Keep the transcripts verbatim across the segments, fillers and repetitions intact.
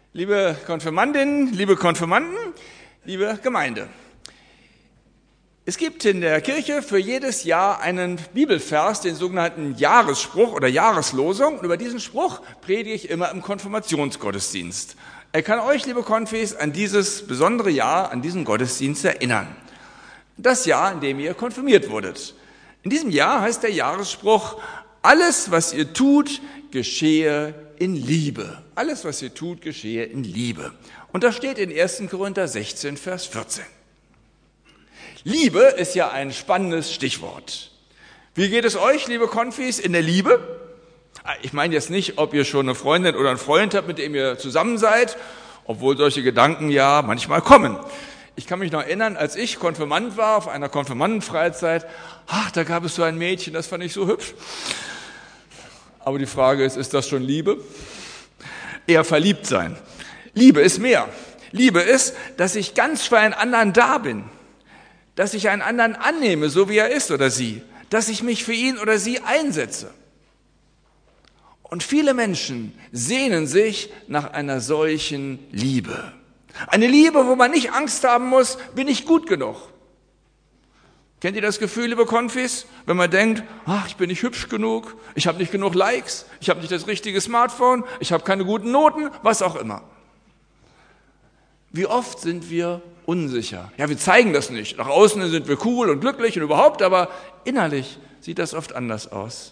Liebe Konfirmandinnen, liebe Konfirmanden, liebe Gemeinde. Es gibt in der Kirche für jedes Jahr einen Bibelvers, den sogenannten Jahresspruch oder Jahreslosung. Und über diesen Spruch predige ich immer im Konfirmationsgottesdienst. Er kann euch, liebe Konfis, an dieses besondere Jahr, an diesen Gottesdienst erinnern. Das Jahr, in dem ihr konfirmiert wurdet. In diesem Jahr heißt der Jahresspruch: Alles, was ihr tut, geschehe in Liebe. Alles, was ihr tut, geschehe in Liebe. Und das steht in ersten Korinther sechzehn, Vers vierzehn. Liebe ist ja ein spannendes Stichwort. Wie geht es euch, liebe Konfis, in der Liebe? Ich meine jetzt nicht, ob ihr schon eine Freundin oder einen Freund habt, mit dem ihr zusammen seid, obwohl solche Gedanken ja manchmal kommen. Ich kann mich noch erinnern, als ich Konfirmand war, auf einer Konfirmandenfreizeit, ach, da gab es so ein Mädchen, das fand ich so hübsch. Aber die Frage ist, ist das schon Liebe? Eher verliebt sein. Liebe ist mehr. Liebe ist, dass ich ganz für einen anderen da bin. Dass ich einen anderen annehme, so wie er ist oder sie. Dass ich mich für ihn oder sie einsetze. Und viele Menschen sehnen sich nach einer solchen Liebe. Eine Liebe, wo man nicht Angst haben muss, bin ich gut genug. Kennt ihr das Gefühl, liebe Konfis, wenn man denkt, ach, ich bin nicht hübsch genug, ich habe nicht genug Likes, ich habe nicht das richtige Smartphone, ich habe keine guten Noten, was auch immer. Wie oft sind wir unsicher? Ja, wir zeigen das nicht. Nach außen sind wir cool und glücklich und überhaupt, aber innerlich sieht das oft anders aus.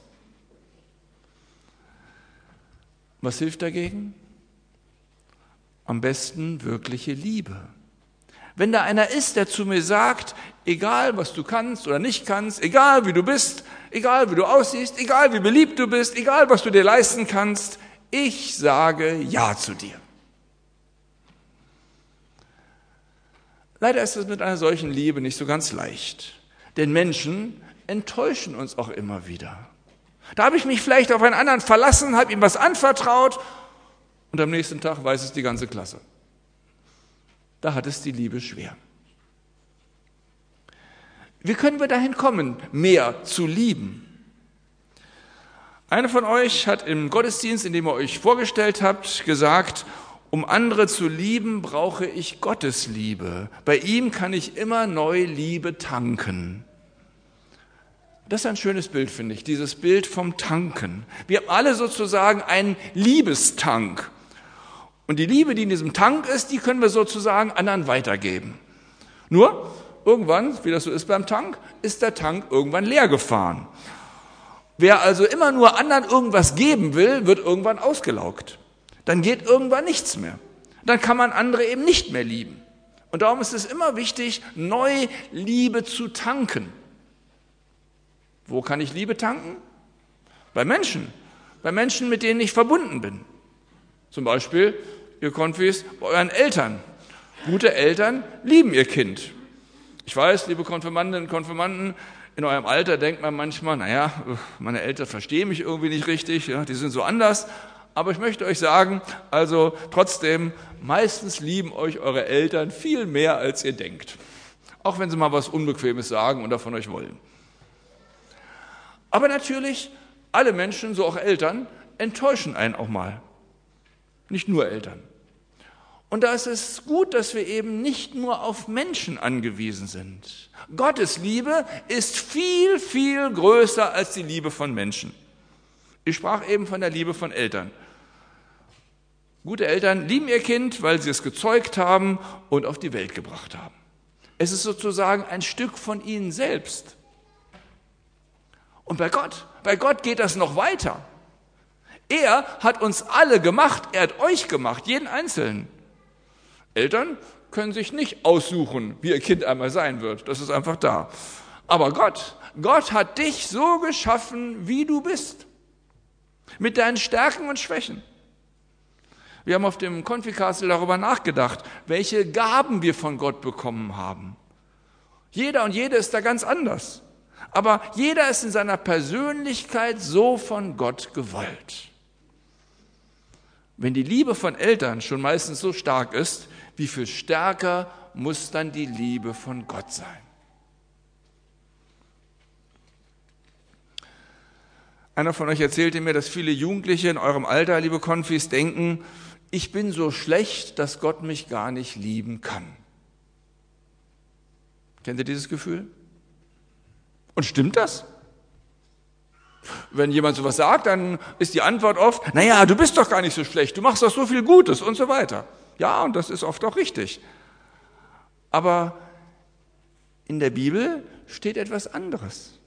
Was hilft dagegen? Am besten wirkliche Liebe. Wenn da einer ist, der zu mir sagt, egal was du kannst oder nicht kannst, egal wie du bist, egal wie du aussiehst, egal wie beliebt du bist, egal was du dir leisten kannst, ich sage Ja zu dir. Leider ist es mit einer solchen Liebe nicht so ganz leicht, denn Menschen enttäuschen uns auch immer wieder. Da habe ich mich vielleicht auf einen anderen verlassen, habe ihm was anvertraut und am nächsten Tag weiß es die ganze Klasse. Da hat es die Liebe schwer. Wie können wir dahin kommen, mehr zu lieben? Einer von euch hat im Gottesdienst, in dem ihr euch vorgestellt habt, gesagt, um andere zu lieben, brauche ich Gottes Liebe. Bei ihm kann ich immer neu Liebe tanken. Das ist ein schönes Bild, finde ich, dieses Bild vom Tanken. Wir haben alle sozusagen einen Liebestank. Und die Liebe, die in diesem Tank ist, die können wir sozusagen anderen weitergeben. Nur, irgendwann, wie das so ist beim Tank, ist der Tank irgendwann leer gefahren. Wer also immer nur anderen irgendwas geben will, wird irgendwann ausgelaugt. Dann geht irgendwann nichts mehr. Dann kann man andere eben nicht mehr lieben. Und darum ist es immer wichtig, neu Liebe zu tanken. Wo kann ich Liebe tanken? Bei Menschen. Bei Menschen, mit denen ich verbunden bin. Zum Beispiel, ihr Konfis, bei euren Eltern. Gute Eltern lieben ihr Kind. Ich weiß, liebe Konfirmandinnen und Konfirmanden, in eurem Alter denkt man manchmal, naja, meine Eltern verstehen mich irgendwie nicht richtig, ja, die sind so anders. Aber ich möchte euch sagen, also trotzdem, meistens lieben euch eure Eltern viel mehr, als ihr denkt. Auch wenn sie mal was Unbequemes sagen oder von euch wollen. Aber natürlich, alle Menschen, so auch Eltern, enttäuschen einen auch mal. Nicht nur Eltern. Und da ist es gut, dass wir eben nicht nur auf Menschen angewiesen sind. Gottes Liebe ist viel, viel größer als die Liebe von Menschen. Ich sprach eben von der Liebe von Eltern. Gute Eltern lieben ihr Kind, weil sie es gezeugt haben und auf die Welt gebracht haben. Es ist sozusagen ein Stück von ihnen selbst. Und bei Gott, bei Gott geht das noch weiter. Er hat uns alle gemacht, er hat euch gemacht, jeden Einzelnen. Eltern können sich nicht aussuchen, wie ihr Kind einmal sein wird, das ist einfach da. Aber Gott, Gott hat dich so geschaffen, wie du bist. Mit deinen Stärken und Schwächen. Wir haben auf dem Konfikastel darüber nachgedacht, welche Gaben wir von Gott bekommen haben. Jeder und jede ist da ganz anders. Aber jeder ist in seiner Persönlichkeit so von Gott gewollt. Wenn die Liebe von Eltern schon meistens so stark ist, wie viel stärker muss dann die Liebe von Gott sein? Einer von euch erzählte mir, dass viele Jugendliche in eurem Alter, liebe Konfis, denken, ich bin so schlecht, dass Gott mich gar nicht lieben kann. Kennt ihr dieses Gefühl? Und stimmt das? Wenn jemand sowas sagt, dann ist die Antwort oft, naja, du bist doch gar nicht so schlecht, du machst doch so viel Gutes und so weiter. Ja, und das ist oft auch richtig. Aber in der Bibel steht etwas anderes.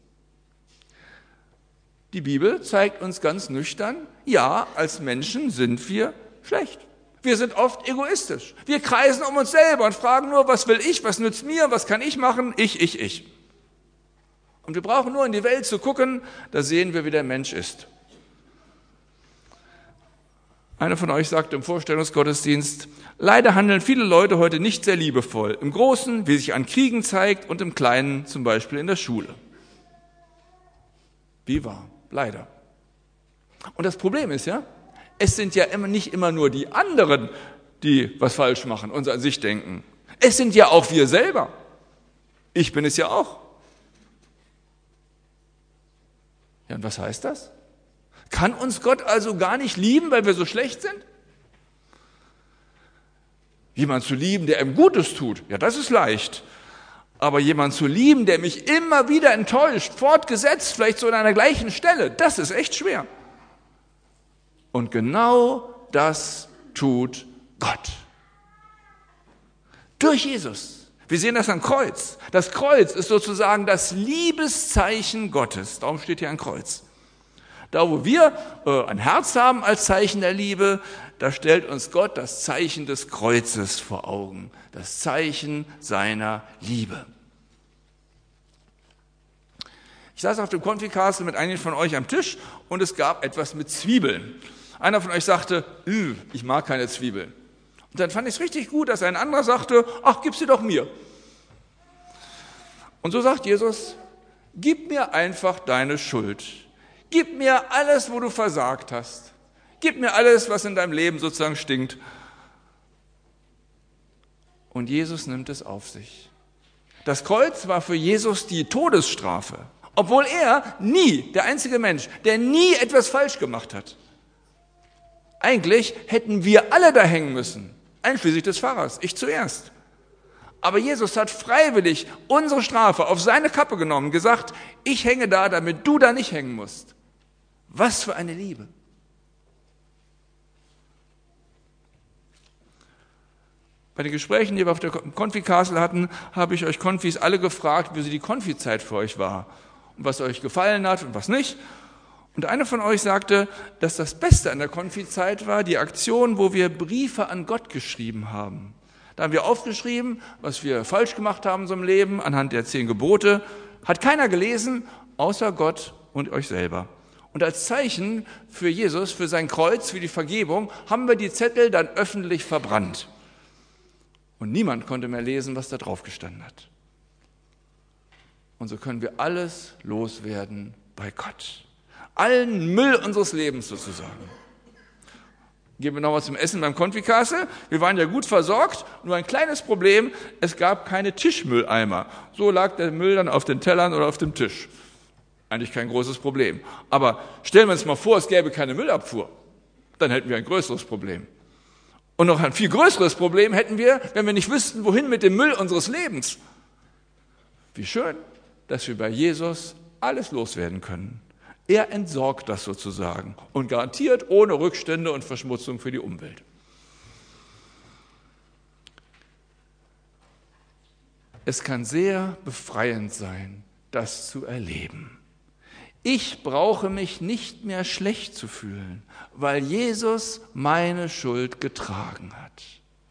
Die Bibel zeigt uns ganz nüchtern, ja, als Menschen sind wir schlecht. Wir sind oft egoistisch. Wir kreisen um uns selber und fragen nur, was will ich, was nützt mir, was kann ich machen? Ich, ich, ich. Und wir brauchen nur in die Welt zu gucken, da sehen wir, wie der Mensch ist. Einer von euch sagte im Vorstellungsgottesdienst, leider handeln viele Leute heute nicht sehr liebevoll. Im Großen, wie sich an Kriegen zeigt, und im Kleinen, zum Beispiel in der Schule. Wie wahr, leider. Und das Problem ist ja, es sind ja immer nicht immer nur die anderen, die was falsch machen und an sich denken. Es sind ja auch wir selber. Ich bin es ja auch. Ja, und was heißt das? Kann uns Gott also gar nicht lieben, weil wir so schlecht sind? Jemand zu lieben, der ihm Gutes tut, ja, das ist leicht. Aber jemand zu lieben, der mich immer wieder enttäuscht, fortgesetzt, vielleicht so an einer gleichen Stelle, das ist echt schwer. Und genau das tut Gott. Durch Jesus. Wir sehen das am Kreuz. Das Kreuz ist sozusagen das Liebeszeichen Gottes. Darum steht hier ein Kreuz. Da, wo wir äh, ein Herz haben als Zeichen der Liebe, da stellt uns Gott das Zeichen des Kreuzes vor Augen. Das Zeichen seiner Liebe. Ich saß auf dem Konfikastel mit einigen von euch am Tisch und es gab etwas mit Zwiebeln. Einer von euch sagte, ich mag keine Zwiebeln. Und dann fand ich es richtig gut, dass ein anderer sagte, ach, gib sie doch mir. Und so sagt Jesus, gib mir einfach deine Schuld. Gib mir alles, wo du versagt hast. Gib mir alles, was in deinem Leben sozusagen stinkt. Und Jesus nimmt es auf sich. Das Kreuz war für Jesus die Todesstrafe, obwohl er nie, der einzige Mensch, der nie etwas falsch gemacht hat. Eigentlich hätten wir alle da hängen müssen, einschließlich des Pfarrers, ich zuerst. Aber Jesus hat freiwillig unsere Strafe auf seine Kappe genommen, gesagt, ich hänge da, damit du da nicht hängen musst. Was für eine Liebe. Bei den Gesprächen, die wir auf der Konfikastel hatten, habe ich euch Konfis alle gefragt, wie so die Konfizeit für euch war und was euch gefallen hat und was nicht. Und einer von euch sagte, dass das Beste an der Konfizeit war, die Aktion, wo wir Briefe an Gott geschrieben haben. Da haben wir aufgeschrieben, was wir falsch gemacht haben in unserem Leben, anhand der zehn Gebote. Hat keiner gelesen, außer Gott und euch selber. Und als Zeichen für Jesus, für sein Kreuz, für die Vergebung, haben wir die Zettel dann öffentlich verbrannt. Und niemand konnte mehr lesen, was da drauf gestanden hat. Und so können wir alles loswerden bei Gott. Allen Müll unseres Lebens sozusagen. Gehen wir nochmal zum Essen beim Konfikastel. Wir waren ja gut versorgt, nur ein kleines Problem, es gab keine Tischmülleimer. So lag der Müll dann auf den Tellern oder auf dem Tisch. Eigentlich kein großes Problem. Aber stellen wir uns mal vor, es gäbe keine Müllabfuhr. Dann hätten wir ein größeres Problem. Und noch ein viel größeres Problem hätten wir, wenn wir nicht wüssten, wohin mit dem Müll unseres Lebens. Wie schön, dass wir bei Jesus alles loswerden können. Er entsorgt das sozusagen und garantiert ohne Rückstände und Verschmutzung für die Umwelt. Es kann sehr befreiend sein, das zu erleben. Ich brauche mich nicht mehr schlecht zu fühlen, weil Jesus meine Schuld getragen hat.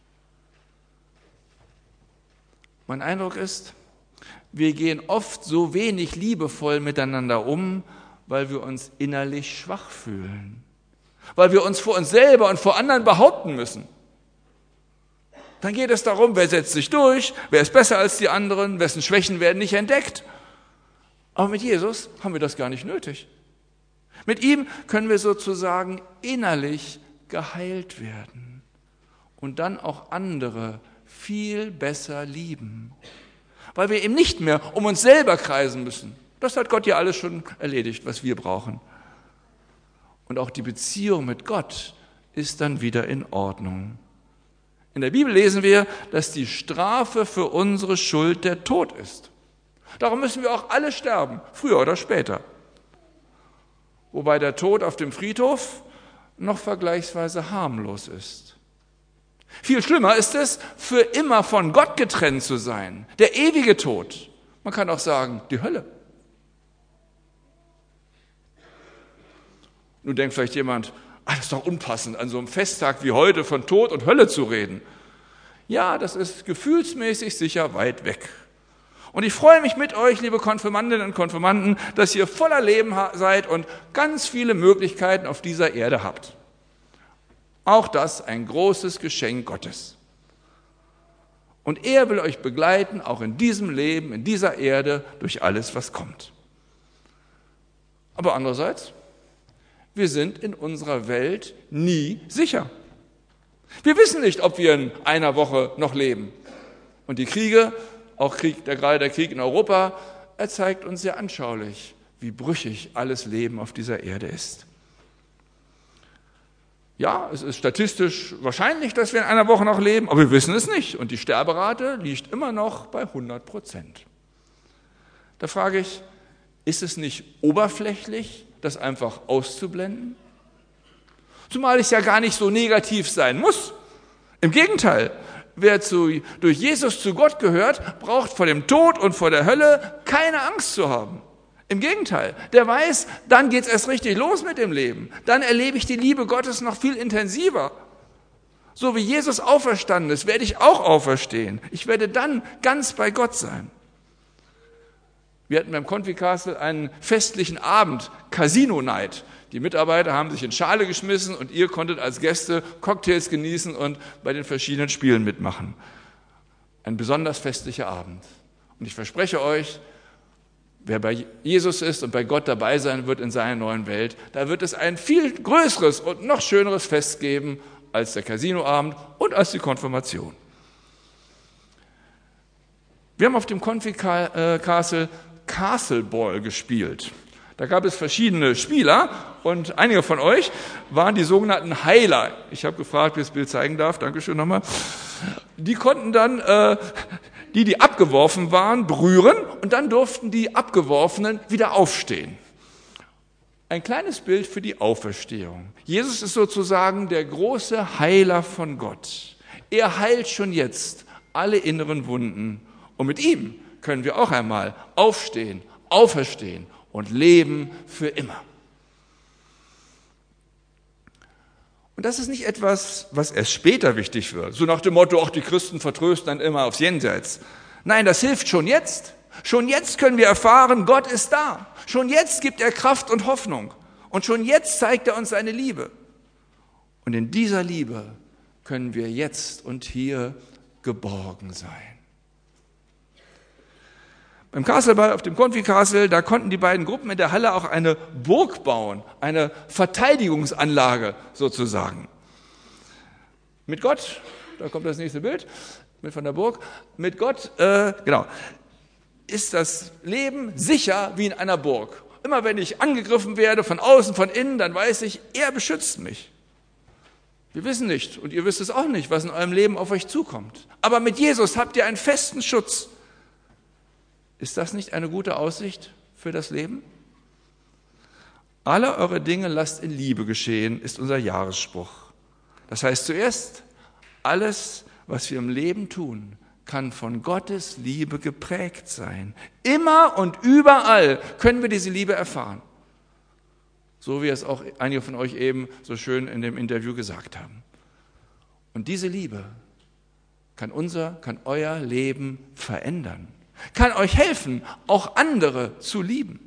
Mein Eindruck ist, wir gehen oft so wenig liebevoll miteinander um, weil wir uns innerlich schwach fühlen, weil wir uns vor uns selber und vor anderen behaupten müssen. Dann geht es darum, wer setzt sich durch, wer ist besser als die anderen, wessen Schwächen werden nicht entdeckt. Aber mit Jesus haben wir das gar nicht nötig. Mit ihm können wir sozusagen innerlich geheilt werden und dann auch andere viel besser lieben, weil wir eben nicht mehr um uns selber kreisen müssen. Das hat Gott ja alles schon erledigt, was wir brauchen. Und auch die Beziehung mit Gott ist dann wieder in Ordnung. In der Bibel lesen wir, dass die Strafe für unsere Schuld der Tod ist. Darum müssen wir auch alle sterben, früher oder später. Wobei der Tod auf dem Friedhof noch vergleichsweise harmlos ist. Viel schlimmer ist es, für immer von Gott getrennt zu sein, der ewige Tod. Man kann auch sagen, die Hölle. Nun denkt vielleicht jemand, ah, das ist doch unpassend, an so einem Festtag wie heute von Tod und Hölle zu reden. Ja, das ist gefühlsmäßig sicher weit weg. Und ich freue mich mit euch, liebe Konfirmandinnen und Konfirmanden, dass ihr voller Leben seid und ganz viele Möglichkeiten auf dieser Erde habt. Auch das ein großes Geschenk Gottes. Und er will euch begleiten, auch in diesem Leben, in dieser Erde, durch alles, was kommt. Aber andererseits, wir sind in unserer Welt nie sicher. Wir wissen nicht, ob wir in einer Woche noch leben. Und die Kriege, auch Krieg, der, gerade der Krieg in Europa, er zeigt uns sehr anschaulich, wie brüchig alles Leben auf dieser Erde ist. Ja, es ist statistisch wahrscheinlich, dass wir in einer Woche noch leben, aber wir wissen es nicht. Und die Sterberate liegt immer noch bei hundert Prozent. Da frage ich, ist es nicht oberflächlich, das einfach auszublenden? Zumal es ja gar nicht so negativ sein muss. Im Gegenteil, wer zu, durch Jesus zu Gott gehört, braucht vor dem Tod und vor der Hölle keine Angst zu haben. Im Gegenteil, der weiß, dann geht es erst richtig los mit dem Leben. Dann erlebe ich die Liebe Gottes noch viel intensiver. So wie Jesus auferstanden ist, werde ich auch auferstehen. Ich werde dann ganz bei Gott sein. Wir hatten beim Konfikastel einen festlichen Abend, Casino Night. Die Mitarbeiter haben sich in Schale geschmissen und ihr konntet als Gäste Cocktails genießen und bei den verschiedenen Spielen mitmachen. Ein besonders festlicher Abend. Und ich verspreche euch, wer bei Jesus ist und bei Gott dabei sein wird in seiner neuen Welt, da wird es ein viel größeres und noch schöneres Fest geben als der Casinoabend und als die Konfirmation. Wir haben auf dem Konfikastel Castle Ball gespielt. Da gab es verschiedene Spieler und einige von euch waren die sogenannten Heiler. Ich habe gefragt, wie ich das Bild zeigen darf. Dankeschön nochmal. Die konnten dann, äh, die, die abgeworfen waren, berühren und dann durften die Abgeworfenen wieder aufstehen. Ein kleines Bild für die Auferstehung. Jesus ist sozusagen der große Heiler von Gott. Er heilt schon jetzt alle inneren Wunden und mit ihm können wir auch einmal aufstehen, auferstehen und leben für immer. Und das ist nicht etwas, was erst später wichtig wird. So nach dem Motto, ach, die Christen vertrösten dann immer aufs Jenseits. Nein, das hilft schon jetzt. Schon jetzt können wir erfahren, Gott ist da. Schon jetzt gibt er Kraft und Hoffnung. Und schon jetzt zeigt er uns seine Liebe. Und in dieser Liebe können wir jetzt und hier geborgen sein. Beim Castleball auf dem Konfikastel, da konnten die beiden Gruppen in der Halle auch eine Burg bauen, eine Verteidigungsanlage sozusagen. Mit Gott, da kommt das nächste Bild, mit von der Burg, mit Gott, äh, genau, ist das Leben sicher wie in einer Burg. Immer wenn ich angegriffen werde, von außen, von innen, dann weiß ich, er beschützt mich. Wir wissen nicht, und ihr wisst es auch nicht, was in eurem Leben auf euch zukommt. Aber mit Jesus habt ihr einen festen Schutz. Ist das nicht eine gute Aussicht für das Leben? Alle eure Dinge lasst in Liebe geschehen, ist unser Jahresspruch. Das heißt zuerst, alles, was wir im Leben tun, kann von Gottes Liebe geprägt sein. Immer und überall können wir diese Liebe erfahren. So wie es auch einige von euch eben so schön in dem Interview gesagt haben. Und diese Liebe kann unser, kann euer Leben verändern. Kann euch helfen, auch andere zu lieben.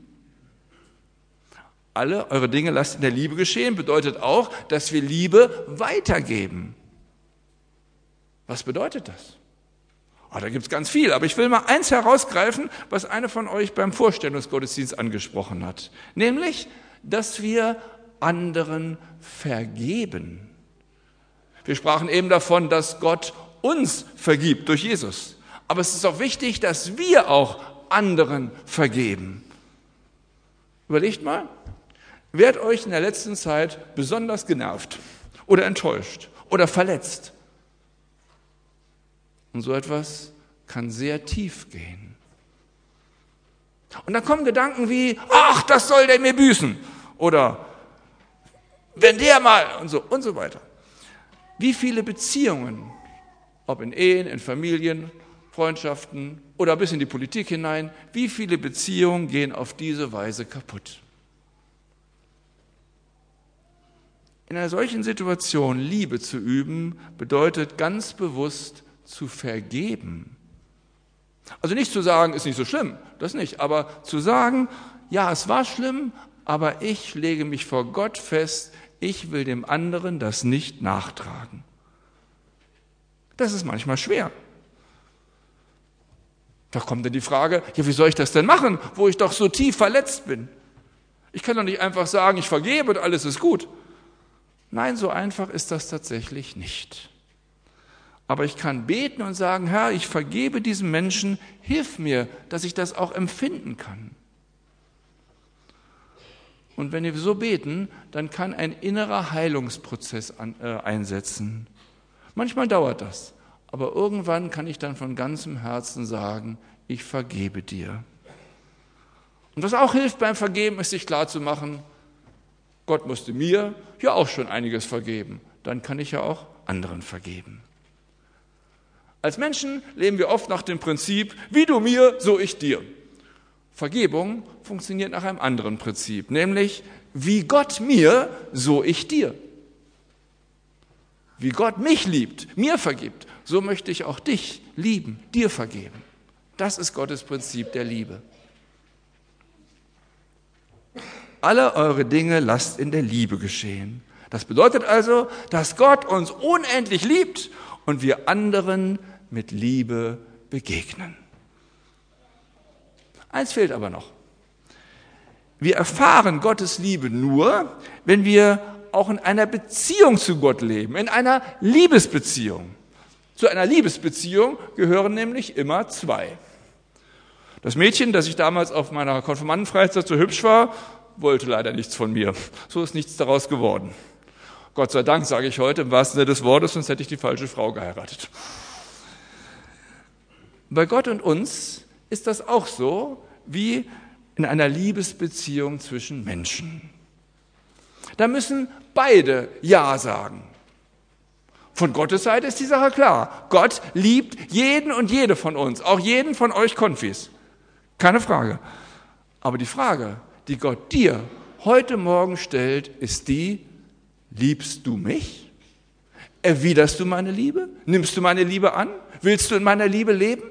Alle eure Dinge lasst in der Liebe geschehen, bedeutet auch, dass wir Liebe weitergeben. Was bedeutet das? Oh, da gibt es ganz viel, aber ich will mal eins herausgreifen, was eine von euch beim Vorstellungsgottesdienst angesprochen hat. Nämlich, dass wir anderen vergeben. Wir sprachen eben davon, dass Gott uns vergibt durch Jesus. Aber es ist auch wichtig, dass wir auch anderen vergeben. Überlegt mal, wer hat euch in der letzten Zeit besonders genervt? oder enttäuscht oder verletzt. Und so etwas kann sehr tief gehen. Und dann kommen Gedanken wie, ach, das soll der mir büßen. Oder wenn der mal und so und so weiter. Wie viele Beziehungen, ob in Ehen, in Familien, Freundschaften oder bis in die Politik hinein, wie viele Beziehungen gehen auf diese Weise kaputt? In einer solchen Situation Liebe zu üben, bedeutet ganz bewusst zu vergeben. Also nicht zu sagen, ist nicht so schlimm, das nicht, aber zu sagen, ja, es war schlimm, aber ich lege mich vor Gott fest, ich will dem anderen das nicht nachtragen. Das ist manchmal schwer. Da kommt dann die Frage, ja, wie soll ich das denn machen, wo ich doch so tief verletzt bin? Ich kann doch nicht einfach sagen, ich vergebe und alles ist gut. Nein, so einfach ist das tatsächlich nicht. Aber ich kann beten und sagen, Herr, ich vergebe diesem Menschen, hilf mir, dass ich das auch empfinden kann. Und wenn wir so beten, dann kann ein innerer Heilungsprozess an, äh, einsetzen. Manchmal dauert das, aber irgendwann kann ich dann von ganzem Herzen sagen, ich vergebe dir. Und was auch hilft beim Vergeben, ist sich klarzumachen, Gott musste mir ja auch schon einiges vergeben. Dann kann ich ja auch anderen vergeben. Als Menschen leben wir oft nach dem Prinzip, wie du mir, so ich dir. Vergebung funktioniert nach einem anderen Prinzip, nämlich wie Gott mir, so ich dir. Wie Gott mich liebt, mir vergibt, so möchte ich auch dich lieben, dir vergeben. Das ist Gottes Prinzip der Liebe. Alle eure Dinge lasst in der Liebe geschehen. Das bedeutet also, dass Gott uns unendlich liebt und wir anderen mit Liebe begegnen. Eins fehlt aber noch. Wir erfahren Gottes Liebe nur, wenn wir auch in einer Beziehung zu Gott leben, in einer Liebesbeziehung. Zu einer Liebesbeziehung gehören nämlich immer zwei. Das Mädchen, das ich damals auf meiner Konfirmandenfreizeit so hübsch war, wollte leider nichts von mir. So ist nichts daraus geworden. Gott sei Dank, sage ich heute, im wahrsten Sinne des Wortes, sonst hätte ich die falsche Frau geheiratet. Bei Gott und uns ist das auch so wie in einer Liebesbeziehung zwischen Menschen. Da müssen beide Ja sagen. Von Gottes Seite ist die Sache klar. Gott liebt jeden und jede von uns, auch jeden von euch Konfis. Keine Frage. Aber die Frage, die Gott dir heute Morgen stellt, ist die, liebst du mich? Erwiderst du meine Liebe? Nimmst du meine Liebe an? Willst du in meiner Liebe leben?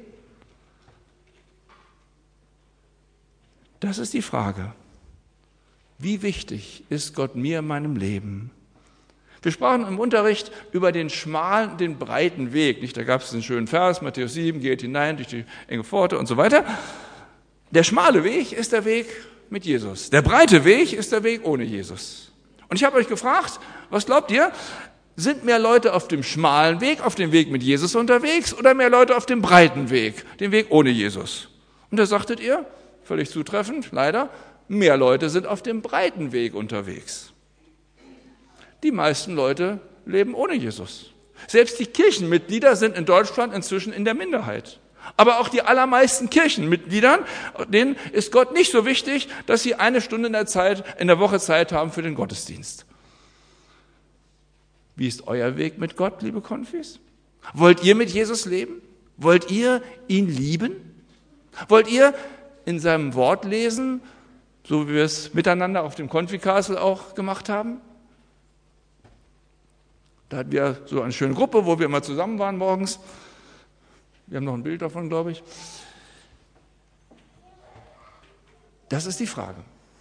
Das ist die Frage. Wie wichtig ist Gott mir in meinem Leben? Wir sprachen im Unterricht über den schmalen, den breiten Weg. Nicht? Da gab es einen schönen Vers, Matthäus sieben, geht hinein durch die enge Pforte und so weiter. Der schmale Weg ist der Weg mit Jesus. Der breite Weg ist der Weg ohne Jesus. Und ich habe euch gefragt, was glaubt ihr? Sind mehr Leute auf dem schmalen Weg, auf dem Weg mit Jesus unterwegs oder mehr Leute auf dem breiten Weg, dem Weg ohne Jesus? Und da sagtet ihr, völlig zutreffend, leider, mehr Leute sind auf dem breiten Weg unterwegs. Die meisten Leute leben ohne Jesus. Selbst die Kirchenmitglieder sind in Deutschland inzwischen in der Minderheit. Aber auch die allermeisten Kirchenmitgliedern, denen ist Gott nicht so wichtig, dass sie eine Stunde in der Zeit, in der Woche Zeit haben für den Gottesdienst. Wie ist euer Weg mit Gott, liebe Konfis? Wollt ihr mit Jesus leben? Wollt ihr ihn lieben? Wollt ihr in seinem Wort lesen, so wie wir es miteinander auf dem Konfi-Castle auch gemacht haben? Da hatten wir so eine schöne Gruppe, wo wir immer zusammen waren morgens. Wir haben noch ein Bild davon, glaube ich. Das ist die Frage.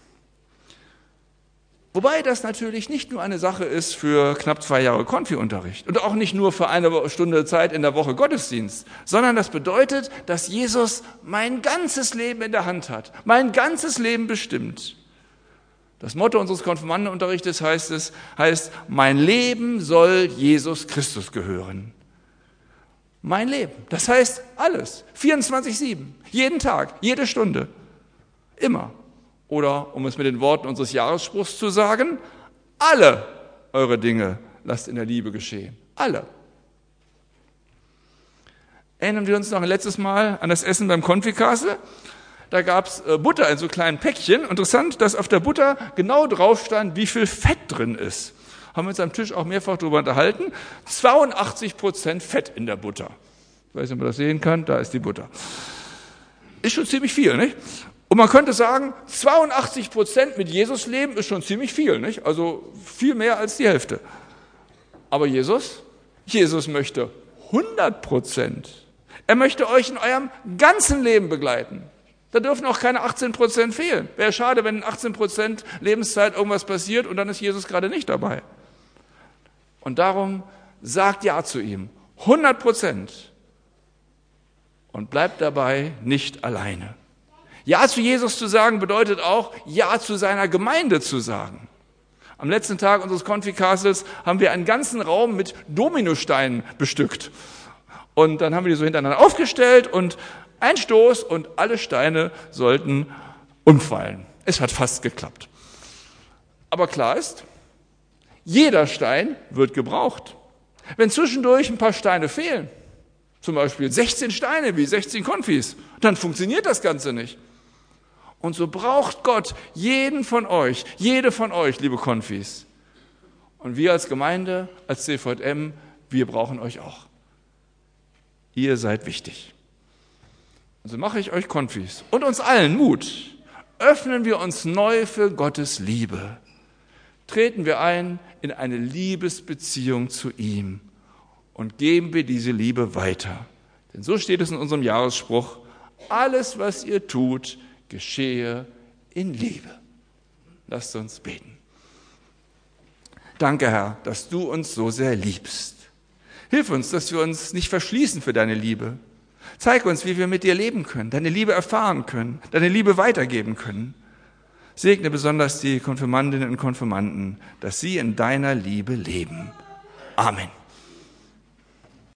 Wobei das natürlich nicht nur eine Sache ist für knapp zwei Jahre Konfi-Unterricht und auch nicht nur für eine Stunde Zeit in der Woche Gottesdienst, sondern das bedeutet, dass Jesus mein ganzes Leben in der Hand hat, mein ganzes Leben bestimmt. Das Motto unseres Konfirmandenunterrichtes heißt es, heißt, mein Leben soll Jesus Christus gehören. Mein Leben, das heißt alles, vierundzwanzig sieben, jeden Tag, jede Stunde, immer. Oder, um es mit den Worten unseres Jahresspruchs zu sagen, alle eure Dinge lasst in der Liebe geschehen. Alle. Erinnern wir uns noch ein letztes Mal an das Essen beim Konfikastle? Da gab es Butter in so kleinen Päckchen. Interessant, dass auf der Butter genau drauf stand, wie viel Fett drin ist. Haben wir uns am Tisch auch mehrfach darüber unterhalten. zweiundachtzig Prozent Fett in der Butter. Ich weiß nicht, ob man das sehen kann. Da ist die Butter. Ist schon ziemlich viel, nicht? Und man könnte sagen, zweiundachtzig Prozent mit Jesus leben ist schon ziemlich viel, nicht? Also viel mehr als die Hälfte. Aber Jesus? Jesus möchte hundert Prozent. Er möchte euch in eurem ganzen Leben begleiten. Da dürfen auch keine achtzehn Prozent fehlen. Wäre schade, wenn in achtzehn Prozent Lebenszeit irgendwas passiert und dann ist Jesus gerade nicht dabei. Und darum sagt Ja zu ihm. hundert Prozent. Und bleibt dabei nicht alleine. Ja zu Jesus zu sagen bedeutet auch, Ja zu seiner Gemeinde zu sagen. Am letzten Tag unseres Konfikastels haben wir einen ganzen Raum mit Dominosteinen bestückt. Und dann haben wir die so hintereinander aufgestellt und ein Stoß und alle Steine sollten umfallen. Es hat fast geklappt. Aber klar ist, jeder Stein wird gebraucht. Wenn zwischendurch ein paar Steine fehlen, zum Beispiel sechzehn Steine wie sechzehn Konfis, dann funktioniert das Ganze nicht. Und so braucht Gott jeden von euch, jede von euch, liebe Konfis. Und wir als Gemeinde, als C V M, wir brauchen euch auch. Ihr seid wichtig. Also mache ich euch Konfis und uns allen Mut. Öffnen wir uns neu für Gottes Liebe. Treten wir ein in eine Liebesbeziehung zu ihm und geben wir diese Liebe weiter. Denn so steht es in unserem Jahresspruch, alles, was ihr tut, geschehe in Liebe. Lasst uns beten. Danke, Herr, dass du uns so sehr liebst. Hilf uns, dass wir uns nicht verschließen für deine Liebe. Zeig uns, wie wir mit dir leben können, deine Liebe erfahren können, deine Liebe weitergeben können. Segne besonders die Konfirmandinnen und Konfirmanden, dass sie in deiner Liebe leben. Amen.